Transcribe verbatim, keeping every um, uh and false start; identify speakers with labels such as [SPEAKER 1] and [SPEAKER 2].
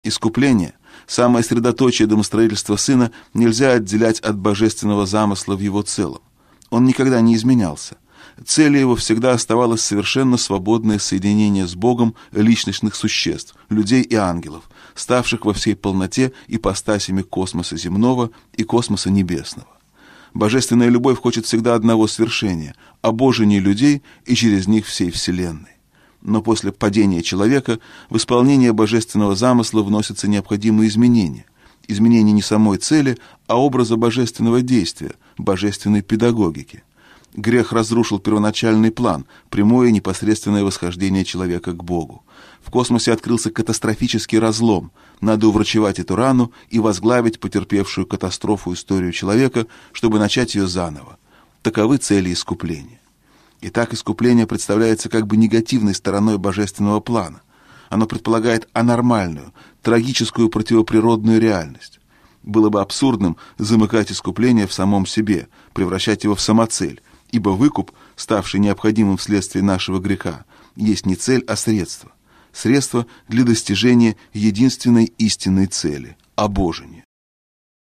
[SPEAKER 1] Искупление, самое средоточие домостроительства Сына, нельзя отделять от божественного замысла в его целом. Он никогда не изменялся. Целью его всегда оставалось совершенно свободное соединение с Богом личностных существ, людей и ангелов, ставших во всей полноте ипостасями космоса земного и космоса небесного. Божественная любовь хочет всегда одного свершения – обожения людей и через них всей Вселенной. Но после падения человека в исполнение божественного замысла вносятся необходимые изменения. Изменения не самой цели, а образа божественного действия, божественной педагогики. Грех разрушил первоначальный план, прямое непосредственное восхождение человека к Богу. В космосе открылся катастрофический разлом. Надо уврачевать эту рану и возглавить потерпевшую катастрофу историю человека, чтобы начать ее заново. Таковы цели искупления. Итак, искупление представляется как бы негативной стороной божественного плана. Оно предполагает анормальную, трагическую противоприродную реальность. Было бы абсурдным замыкать искупление в самом себе, превращать его в самоцель, ибо выкуп, ставший необходимым вследствие нашего греха, есть не цель, а средство. Средство для достижения единственной истинной цели – обожения.